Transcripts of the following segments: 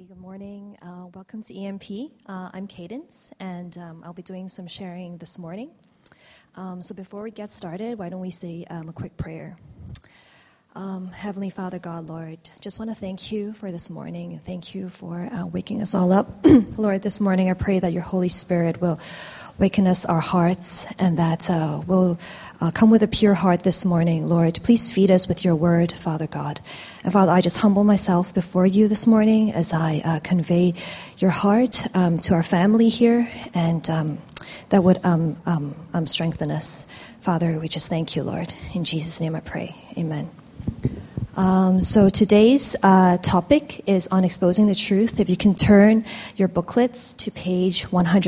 Good morning. Welcome to EMP. I'm Cadence, and I'll be doing some sharing this morning. So before we get started, why don't we say a quick prayer? Heavenly Father, God, Lord, just want to thank you for this morning, and thank you for waking us all up. Lord, this morning I pray that your Holy Spirit will waken us our hearts, and that we'll come with a pure heart this morning. Lord, please feed us with your word, Father God. And Father, I just humble myself before you this morning as I convey your heart to our family here, and that would strengthen us. Father, we just thank you, Lord. In Jesus' name I pray. Amen. So today's topic is on exposing the truth. If you can turn your booklets to page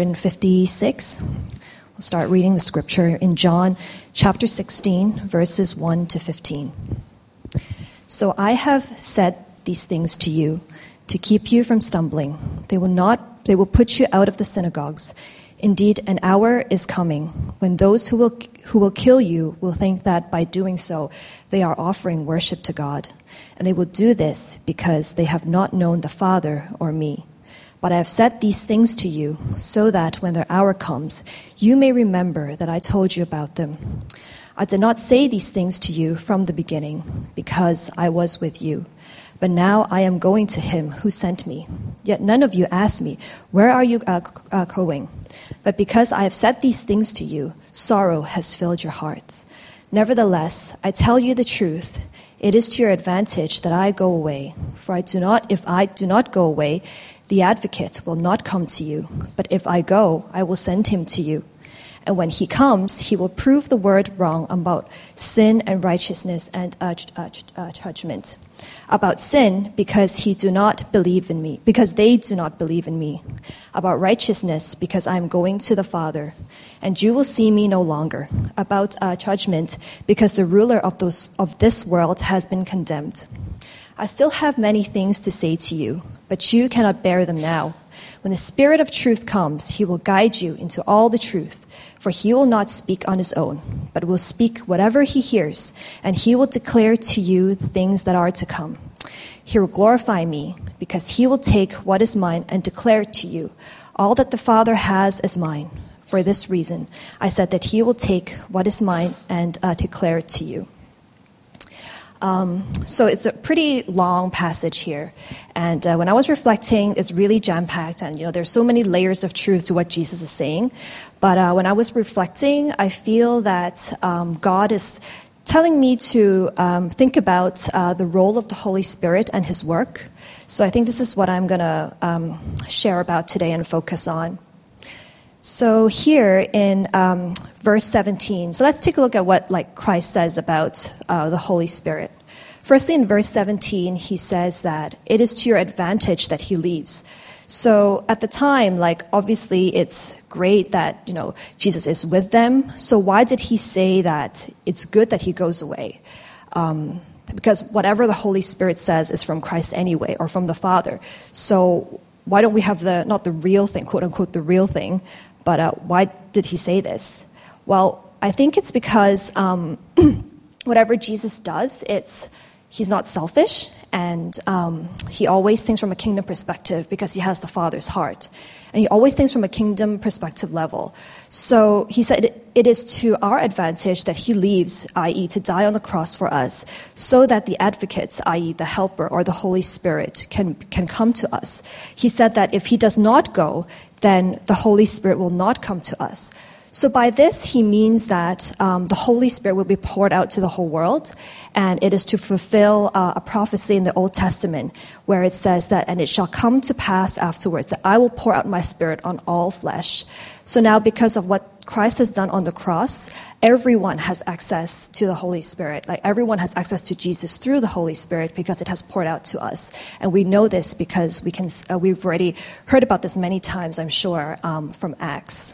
156. We'll start reading the scripture in John chapter 16, verses 1 to 15. So I have said these things to you to keep you from stumbling. They will put you out of the synagogues. Indeed, an hour is coming when those who will kill you will think that by doing so they are offering worship to God. And they will do this because they have not known the Father or me. But I have said these things to you so that when their hour comes, you may remember that I told you about them. I did not say these things to you from the beginning because I was with you. But now I am going to him who sent me. Yet none of you asked me, where are you going? But because I have said these things to you, sorrow has filled your hearts. Nevertheless, I tell you the truth. It is to your advantage that I go away. For if I do not go away, the advocate will not come to you. But if I go, I will send him to you. And when he comes, he will prove the word wrong about sin and righteousness and judgment. About sin, because they do not believe in me. About righteousness, because I am going to the Father, and you will see me no longer. About judgment, because the ruler of this world has been condemned. I still have many things to say to you, but you cannot bear them now. When the Spirit of truth comes, he will guide you into all the truth. For he will not speak on his own, but will speak whatever he hears, and he will declare to you the things that are to come. He will glorify me, because he will take what is mine and declare it to you. All that the Father has is mine. For this reason, I said that he will take what is mine and declare it to you. So it's a pretty long passage here. And when I was reflecting, it's really jam-packed. And, there's so many layers of truth to what Jesus is saying. But when I was reflecting, I feel that God is telling me to think about the role of the Holy Spirit and his work. So I think this is what I'm going to share about today and focus on. So here in verse 17, so let's take a look at what Christ says about the Holy Spirit. Firstly, in verse 17, he says that it is to your advantage that he leaves. So at the time, obviously it's great that, Jesus is with them. So why did he say that it's good that he goes away? Because whatever the Holy Spirit says is from Christ anyway, or from the Father. So why don't we have not the real thing, quote unquote, the real thing, but why did he say this? Well, I think it's because whatever Jesus does, he's not selfish, and he always thinks from a kingdom perspective because he has the Father's heart. And he always thinks from a kingdom perspective level. So he said it is to our advantage that he leaves, i.e. to die on the cross for us, so that the advocate, i.e. the helper or the Holy Spirit, can come to us. He said that if he does not go, then the Holy Spirit will not come to us. So by this, he means that the Holy Spirit will be poured out to the whole world, and it is to fulfill a prophecy in the Old Testament where it says that, and it shall come to pass afterwards that I will pour out my Spirit on all flesh. So now, because of what Christ has done on the cross, everyone has access to the Holy Spirit. Everyone has access to Jesus through the Holy Spirit because it has poured out to us. And we know this because we've already heard about this many times, I'm sure, from Acts.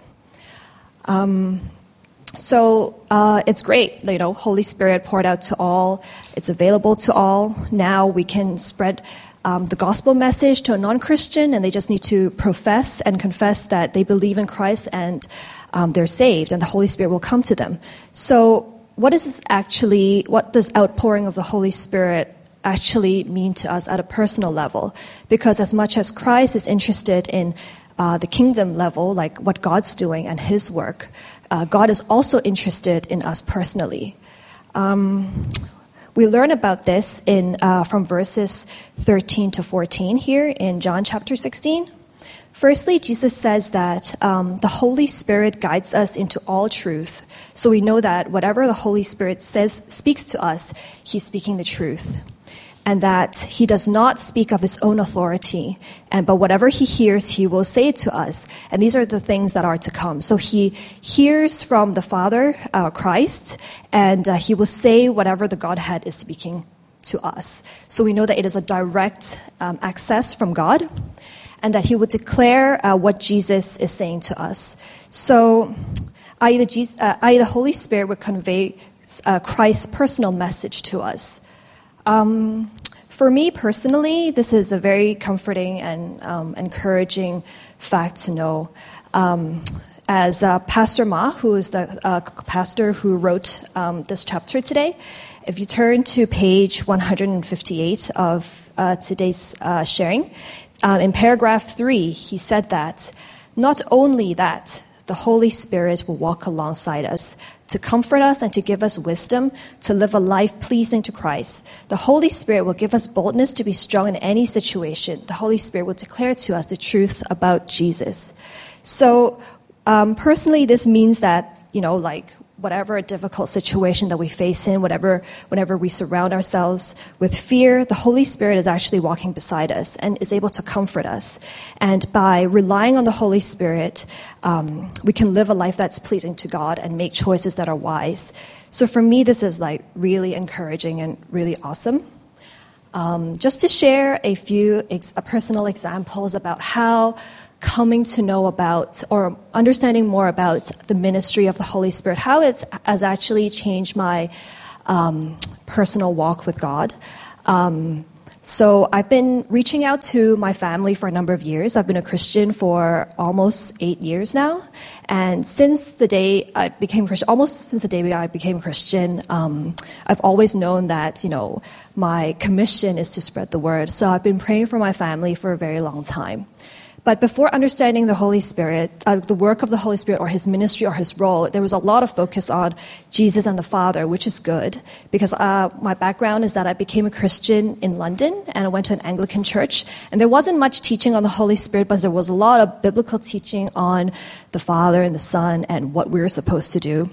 So it's great, Holy Spirit poured out to all. It's available to all. Now we can spread the gospel message to a non-Christian, and they just need to profess and confess that they believe in Christ, and they're saved, and the Holy Spirit will come to them. So what does outpouring of the Holy Spirit actually mean to us at a personal level? Because as much as Christ is interested in the kingdom level, like what God's doing and his work, God is also interested in us personally. We learn about this from verses 13 to 14 here in John chapter 16. Firstly, Jesus says that the Holy Spirit guides us into all truth. So we know that whatever the Holy Spirit speaks to us, he's speaking the truth. And that he does not speak of his own authority, but whatever he hears, he will say it to us. And these are the things that are to come. So he hears from the Father, Christ, and he will say whatever the Godhead is speaking to us. So we know that it is a direct access from God, and that he would declare what Jesus is saying to us. So i.e. the Holy Spirit would convey Christ's personal message to us. For me personally, this is a very comforting and encouraging fact to know. As Pastor Ma, who is the pastor who wrote this chapter today, if you turn to page 158 of today's sharing, in paragraph 3, he said that not only that the Holy Spirit will walk alongside us to comfort us and to give us wisdom to live a life pleasing to Christ. The Holy Spirit will give us boldness to be strong in any situation. The Holy Spirit will declare to us the truth about Jesus. So personally, this means that, whatever difficult situation that we face in, whenever we surround ourselves with fear, the Holy Spirit is actually walking beside us and is able to comfort us. And by relying on the Holy Spirit, we can live a life that's pleasing to God and make choices that are wise. So for me, this is really encouraging and really awesome. Just to share a few personal examples about how coming to know about or understanding more about the ministry of the Holy Spirit, how it has actually changed my personal walk with God. So I've been reaching out to my family for a number of years. I've been a Christian for almost 8 years now. And since the day I became Christian, I've always known that, my commission is to spread the word. So I've been praying for my family for a very long time. But before understanding the Holy Spirit, the work of the Holy Spirit or his ministry or his role, there was a lot of focus on Jesus and the Father, which is good because my background is that I became a Christian in London and I went to an Anglican church. And there wasn't much teaching on the Holy Spirit, but there was a lot of biblical teaching on the Father and the Son and what we're supposed to do.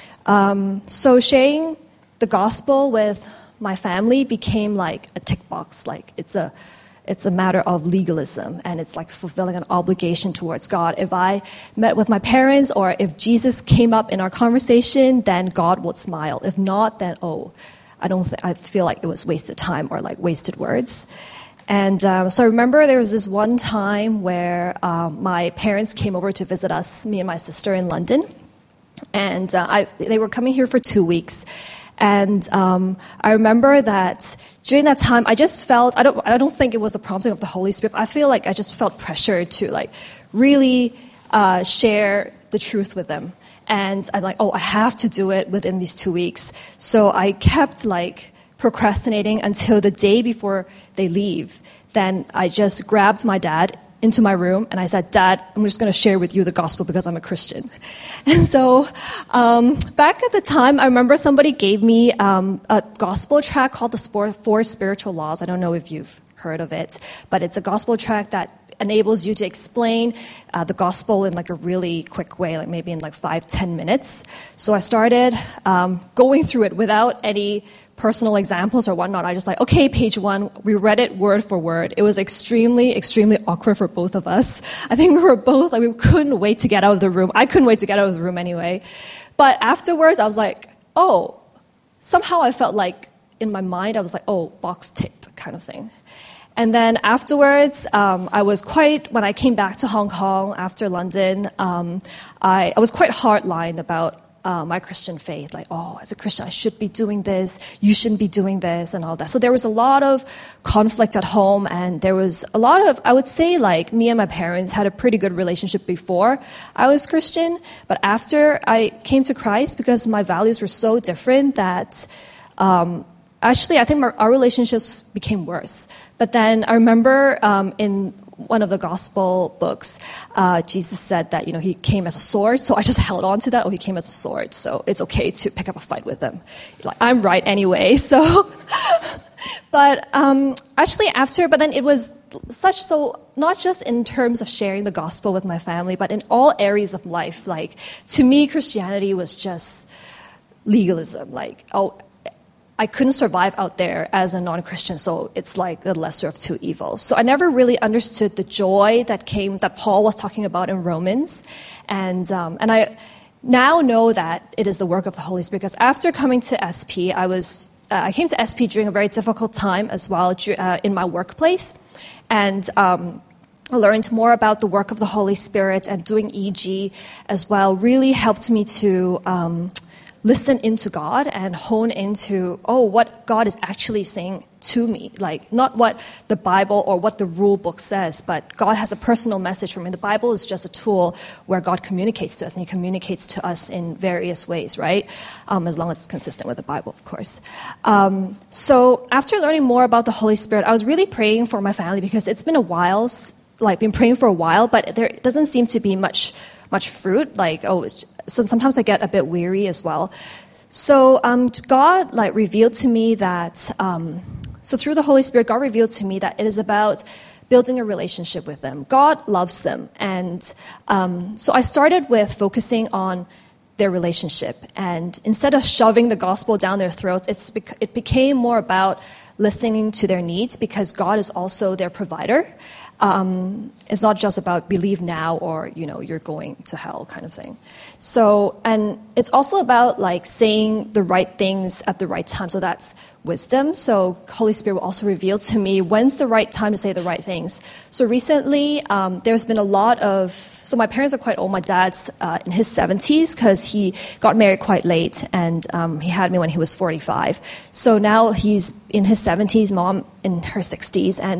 So sharing the gospel with my family became like a tick box, it's a matter of legalism, and it's like fulfilling an obligation towards God. If I met with my parents or if Jesus came up in our conversation, then God would smile. If not, then, I feel like it was wasted time or wasted words. And so I remember there was this one time where my parents came over to visit us, me and my sister in London. And they were coming here for 2 weeks. And I remember that during that time, I just felt, I don't think it was the prompting of the Holy Spirit. I feel like I just felt pressured to really share the truth with them. And I'm I have to do it within these 2 weeks. So I kept procrastinating until the day before they leave. Then I just grabbed my dad into my room and I said, Dad, I'm just going to share with you the gospel because I'm a Christian. And so back at the time, I remember somebody gave me a gospel tract called the Four Spiritual Laws. I don't know if you've heard of it, but it's a gospel tract that enables you to explain the gospel in a really quick way, maybe in 5-10 minutes. So I started going through it without any personal examples or whatnot. I just okay, page 1, we read it word for word. It was extremely, extremely awkward for both of us. I think we were both, we couldn't wait to get out of the room. I couldn't wait to get out of the room anyway. But afterwards, I was somehow I felt in my mind, I was box ticked kind of thing. And then afterwards, when I came back to Hong Kong after London, I was quite hardline about my Christian faith. As a Christian, I should be doing this, you shouldn't be doing this, and all that. So there was a lot of conflict at home, and there was a lot of, I would say, me and my parents had a pretty good relationship before I was Christian, but after I came to Christ, because my values were so different that actually, I think our relationships became worse. But then I remember in one of the gospel books, Jesus said that, he came as a sword. So I just held on to that. Oh, he came as a sword. So it's okay to pick up a fight with him. Like, I'm right anyway. So, but actually but then it was so not just in terms of sharing the gospel with my family, but in all areas of life. Like, to me, Christianity was just legalism. Like, I couldn't survive out there as a non-Christian, so it's like the lesser of two evils. So I never really understood the joy that Paul was talking about in Romans, and I now know that it is the work of the Holy Spirit. Because after coming to SP, I came to SP during a very difficult time as well in my workplace, and I learned more about the work of the Holy Spirit, and doing EG as well really helped me to listen into God and hone into, what God is actually saying to me. Like, not what the Bible or what the rule book says, but God has a personal message for me. The Bible is just a tool where God communicates to us, and he communicates to us in various ways, right? As long as it's consistent with the Bible, of course. So after learning more about the Holy Spirit, I was really praying for my family, because it's been a while, been praying for a while, but there doesn't seem to be much fruit. So sometimes I get a bit weary as well. So God revealed to me that, so through the Holy Spirit, God revealed to me that it is about building a relationship with them. God loves them. And so I started with focusing on their relationship. And instead of shoving the gospel down their throats, it became more about listening to their needs, because God is also their provider. It's not just about believe now or, you're going to hell kind of thing. So, and it's also about saying the right things at the right time. So that's wisdom. So Holy Spirit will also reveal to me when's the right time to say the right things. So recently, there's been a lot of, so my parents are quite old. My dad's in his 70s, because he got married quite late, and he had me when he was 45. So now he's in his 70s, mom in her 60s, and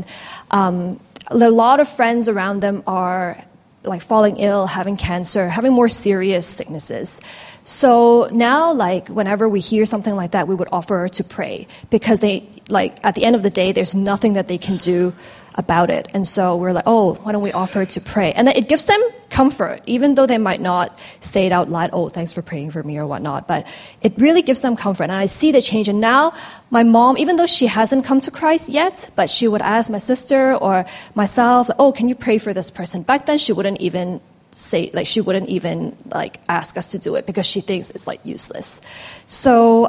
a lot of friends around them are falling ill, having cancer, having more serious sicknesses. So now, whenever we hear something like that, we would offer to pray, because they, at the end of the day, there's nothing that they can do about it. And so we're why don't we offer to pray? And it gives them comfort, even though they might not say it out loud, thanks for praying for me or whatnot. But it really gives them comfort. And I see the change. And now my mom, even though she hasn't come to Christ yet, but she would ask my sister or myself, can you pray for this person? Back then, she wouldn't even say, ask us to do it, because she thinks it's useless. So,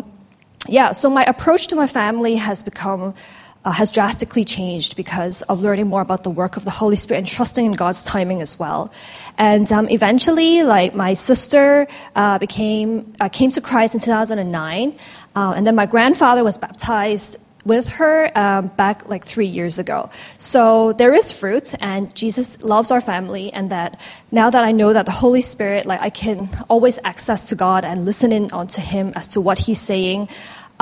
so my approach to my family has drastically changed because of learning more about the work of the Holy Spirit and trusting in God's timing as well. And eventually, my sister came to Christ in 2009, and then my grandfather was baptized with her back 3 years ago. So there is fruit, and Jesus loves our family, and that now that I know that the Holy Spirit, I can always access to God and listen in onto him as to what he's saying.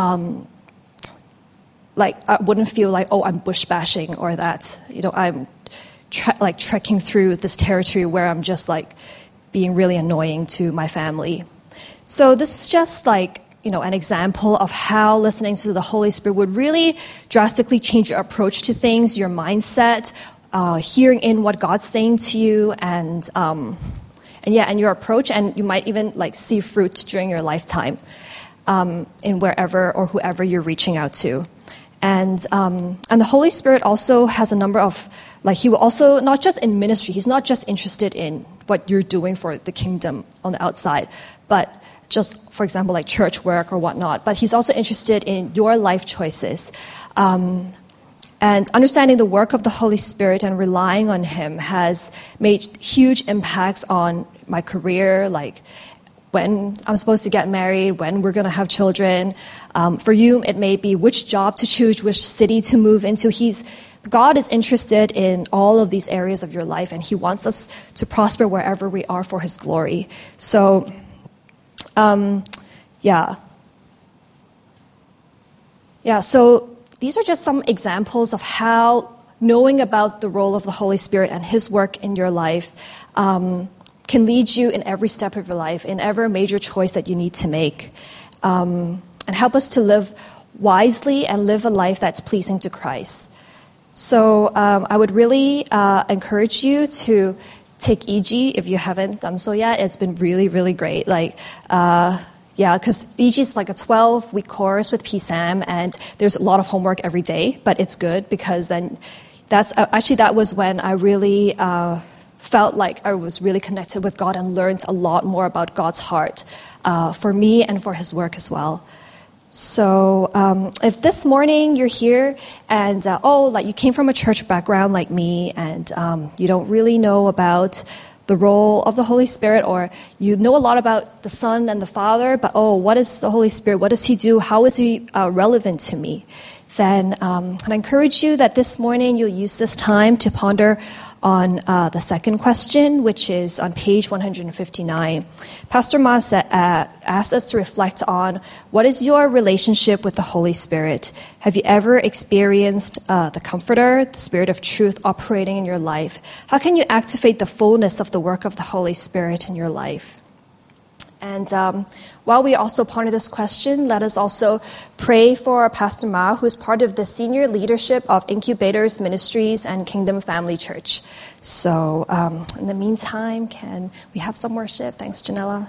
I wouldn't feel I'm bush bashing, or that, I'm trekking through this territory where I'm just being really annoying to my family. So this is just an example of how listening to the Holy Spirit would really drastically change your approach to things, your mindset, hearing in what God's saying to you, and your approach, and you might even see fruit during your lifetime in wherever or whoever you're reaching out to. And the Holy Spirit also has a number of, he will also, not just in ministry, he's not just interested in what you're doing for the kingdom on the outside, but just, for example, church work or whatnot, but he's also interested in your life choices. And understanding the work of the Holy Spirit and relying on him has made huge impacts on my career, when I'm supposed to get married, when we're going to have children. For you, it may be which job to choose, which city to move into. God is interested in all of these areas of your life, and he wants us to prosper wherever we are for his glory. So, so these are just some examples of how knowing about the role of the Holy Spirit and his work in your life can lead you in every step of your life, in every major choice that you need to make, and help us to live wisely and live a life that's pleasing to Christ. So I would really encourage you to take EG if you haven't done so yet. It's been really, really great. Because EG is like a 12-week course with PSAM, and there's a lot of homework every day, but it's good because then that was when I really felt like I was really connected with God and learned a lot more about God's heart for me and for His work as well. So if this morning you're here and, you came from a church background like me and you don't really know about the role of the Holy Spirit, or you know a lot about the Son and the Father, but what is the Holy Spirit? What does He do? How is He relevant to me? Then I encourage you that this morning you'll use this time to ponder on the second question, which is on page 159. Pastor Ma asked us to reflect on what is your relationship with the Holy Spirit? Have you ever experienced the Comforter, the Spirit of truth operating in your life? How can you activate the fullness of the work of the Holy Spirit in your life? And while we also ponder this question, let us also pray for Pastor Ma, who is part of the senior leadership of Incubators Ministries and Kingdom Family Church. So in the meantime, can we have some worship? Thanks, Janella.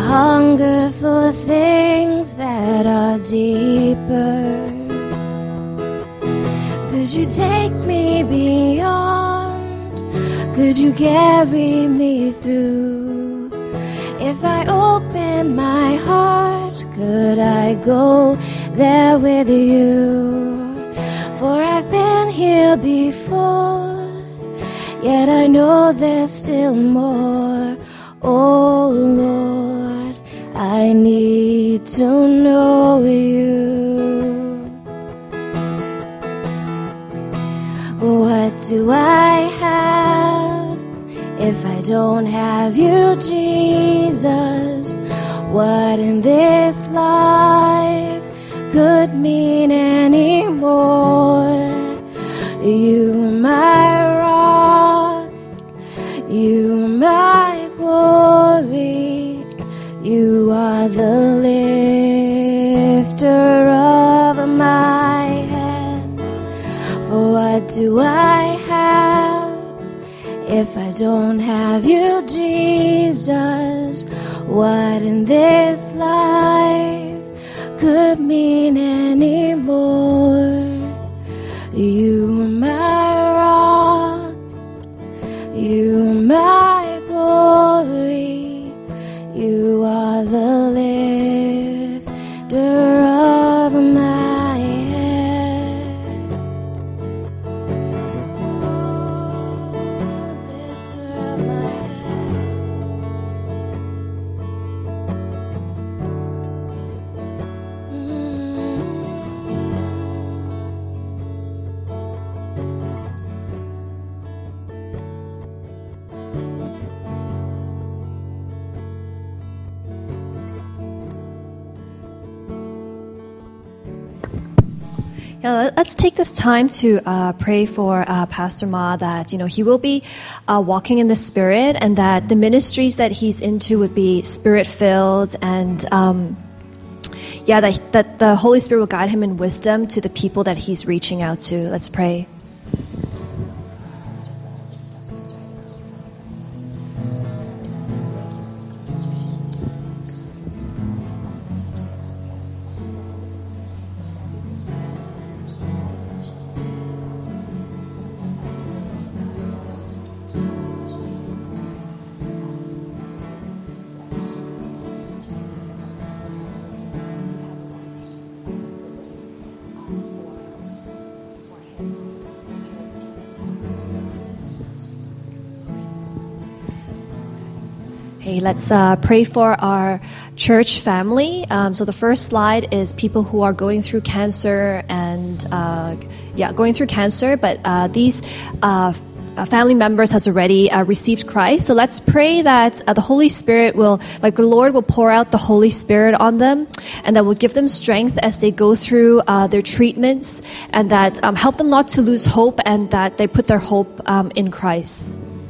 hunger for things that are deeper. Could you take me beyond? Could you carry me through? If I open my heart, could I go there with you? For I've been here before, yet I know there's still more. Oh Lord, I need to know you. What do I have if I don't have you, Jesus? What in this life could mean any more? You are my rock, you are my glory, you are the lifter of my head. For what do I have if I don't have you, Jesus? What in this life could mean any more? You are my rock, you are my glory, you are the lifter of my head. Lifter of my head. Yeah, let's take this time to pray for Pastor Ma that he will be walking in the Spirit, and that the ministries that he's into would be Spirit-filled, and that the Holy Spirit will guide him in wisdom to the people that he's reaching out to. Let's pray. Hey, let's pray for our church family. So the first slide is people who are going through cancer going through cancer, but these family members has already received Christ. So let's pray that the Holy Spirit will, the Lord will pour out the Holy Spirit on them, and that will give them strength as they go through their treatments, and that help them not to lose hope, and that they put their hope in Christ.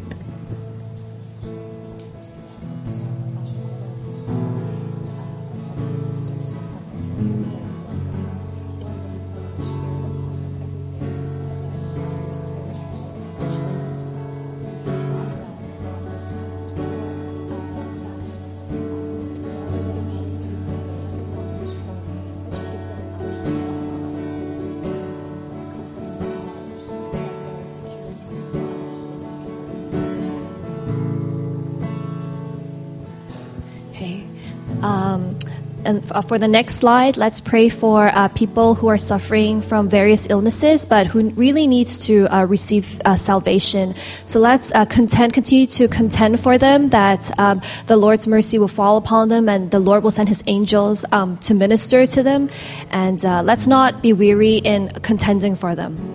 And for the next slide, let's pray for people who are suffering from various illnesses, but who really needs to receive salvation. So let's continue to contend for them, that the Lord's mercy will fall upon them, and the Lord will send His angels to minister to them. And let's not be weary in contending for them.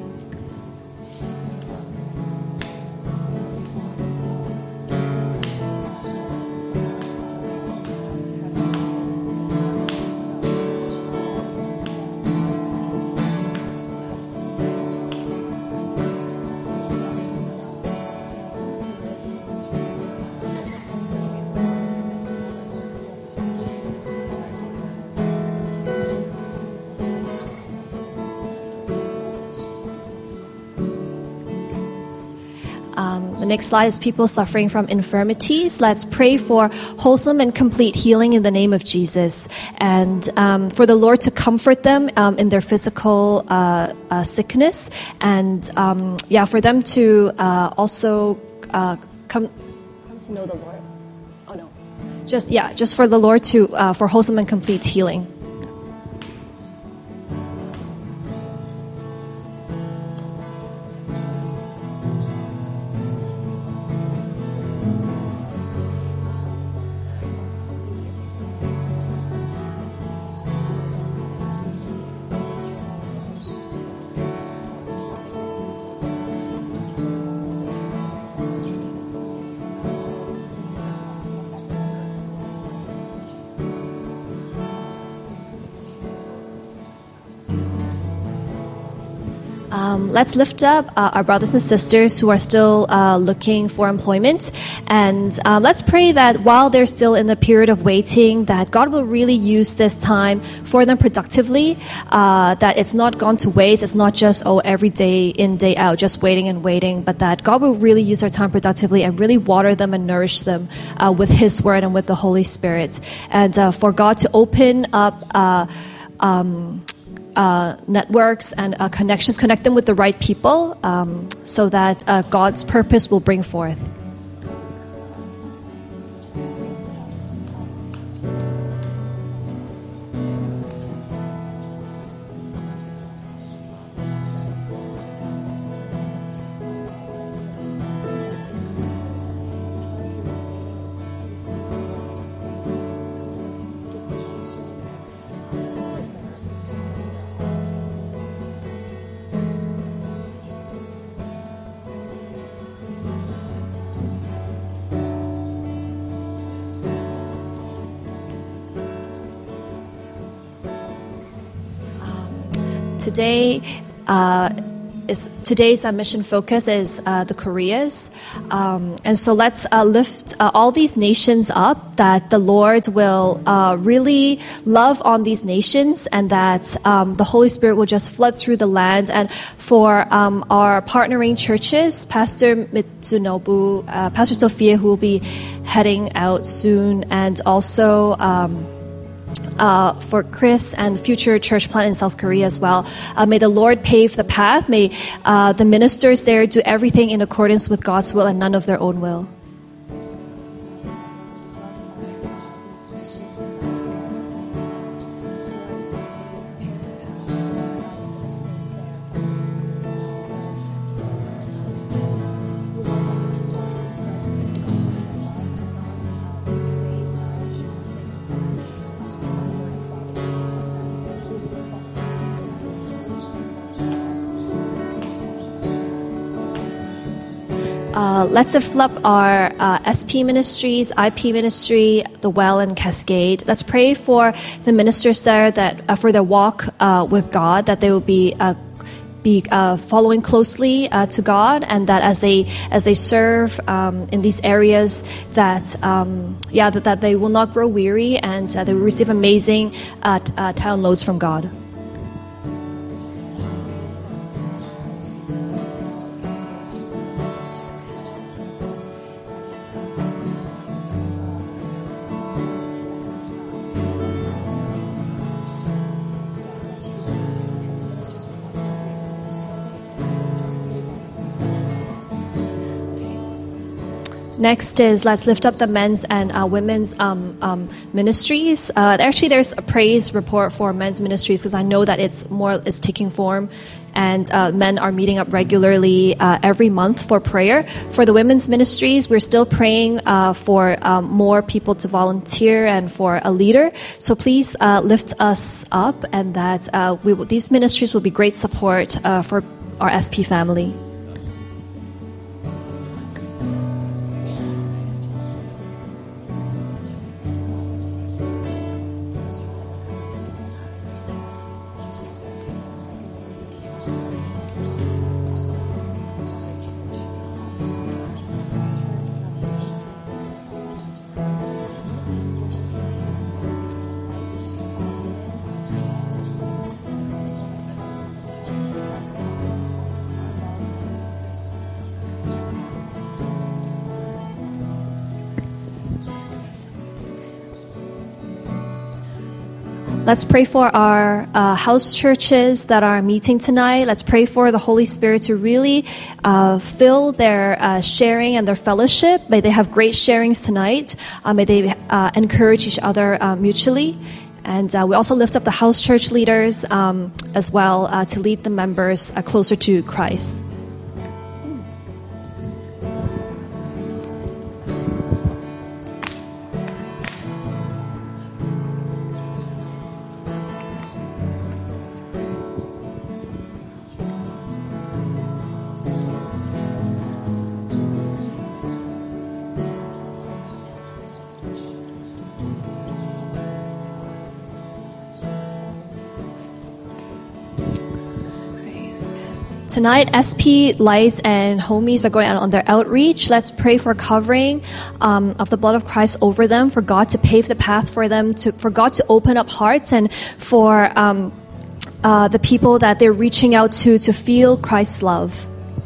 The next slide is people suffering from infirmities. Let's pray for wholesome and complete healing in the name of Jesus, and for the Lord to comfort them in their physical sickness, and for them to also come to know the Lord. Oh no, just for the Lord to for wholesome and complete healing. Let's lift up our brothers and sisters who are still looking for employment, and let's pray that while they're still in the period of waiting, that God will really use this time for them productively, that it's not gone to waste. It's not just, every day in, day out, just waiting and waiting, but that God will really use their time productively and really water them and nourish them with His Word and with the Holy Spirit, and for God to open up networks and connections, connect them with the right people, so that God's purpose will bring forth. Today's mission focus is the Koreas, and so let's lift all these nations up, that the Lord will really love on these nations, and that the Holy Spirit will just flood through the land. And for our partnering churches, Pastor Mitsunobu, Pastor Sophia, who will be heading out soon, and also for Chris and future church plant in South Korea as well. May the Lord pave the path. May the ministers there do everything in accordance with God's will and none of their own will. Let's lift up our SP ministries, IP ministry, The Well, and Cascade. Let's pray for the ministers there, that for their walk with God, that they will be following closely to God, and that as they serve in these areas, that they will not grow weary, and they will receive amazing downloads from God. Next is let's lift up the men's and women's ministries. Actually, there's a praise report for men's ministries, because I know that it's taking form, and men are meeting up regularly every month for prayer. For the women's ministries, we're still praying for more people to volunteer and for a leader. So please lift us up, and that these ministries will be great support for our SP family. Let's pray for our house churches that are meeting tonight. Let's pray for the Holy Spirit to really fill their sharing and their fellowship. May they have great sharings tonight. May they encourage each other mutually. And we also lift up the house church leaders as well to lead the members closer to Christ. Tonight, SP, Lights, and Homies are going out on their outreach. Let's pray for covering of the blood of Christ over them, for God to pave the path for them, for God to open up hearts, and for the people that they're reaching out to feel Christ's love.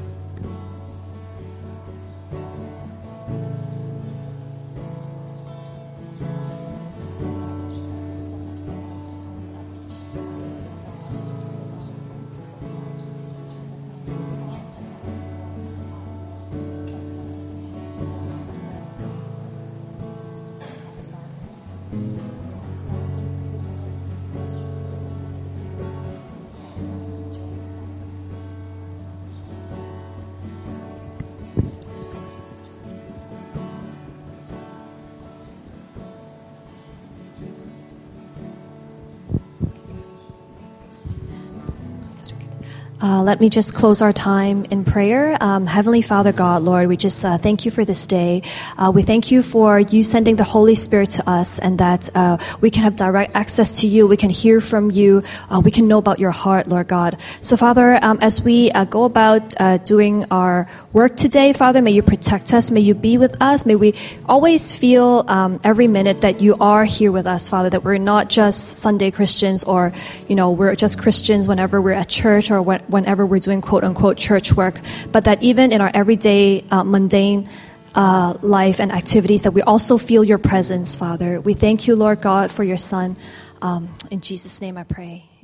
Let me just close our time in prayer. Heavenly Father God, Lord, we just thank you for this day. We thank you for you sending the Holy Spirit to us, and that we can have direct access to you. We can hear from you. We can know about your heart, Lord God. So, Father, as we go about doing our work today, Father, may you protect us. May you be with us. May we always feel every minute that you are here with us, Father, that we're not just Sunday Christians, or, we're just Christians whenever we're at church, or whenever we're doing quote-unquote church work, but that even in our everyday mundane life and activities, that we also feel your presence, Father. We thank you, Lord God, for your Son. In Jesus' name I pray.